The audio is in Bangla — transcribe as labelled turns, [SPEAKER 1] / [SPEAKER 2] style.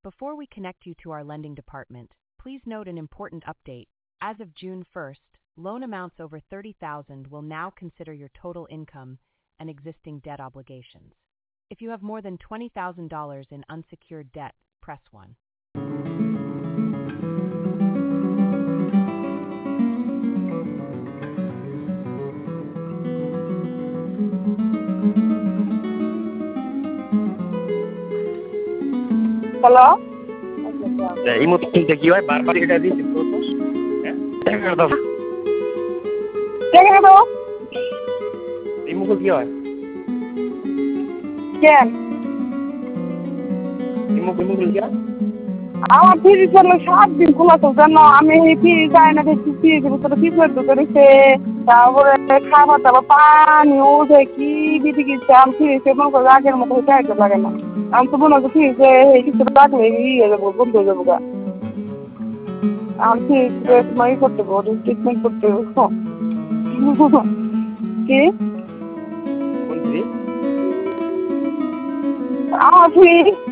[SPEAKER 1] Before we connect you to our lending department, please note an important update. As of June 1st, loan amounts over $30,000 will now consider your total income and existing debt obligations. If you have more than $20,000 in unsecured debt, press 1.
[SPEAKER 2] Hello
[SPEAKER 3] এই মতো চিন্তা কি হয় বারবার এটা দিয়েছি তো
[SPEAKER 2] দেখে তো
[SPEAKER 3] এই মুখে কি হয়
[SPEAKER 2] কেন
[SPEAKER 3] এই মুখে কি হয়
[SPEAKER 2] আমার ফ্রিজ হলো 7 দিন খোলা তো জানো আমি এই ফ্রিজ যাই না দেখছি ফ্রিজের ভিতরে কি করে ঢুকেছে তারপরে খাবার দাবার পানি উঠে কি দিদি গেছে আমি ফ্রিজে মনে করে আগের মতো হইতে লাগে না আমি তো মনে করছি ফ্রিজে কিছু রাখলে ইয়ে যাবো বন্ধ হয়ে যাবো আমি ফ্রিজ করতে পারবো ট্রিটমেন্ট করতে পারবো কি
[SPEAKER 3] কোন ফ্রিজ
[SPEAKER 2] আমার ফ্রিজ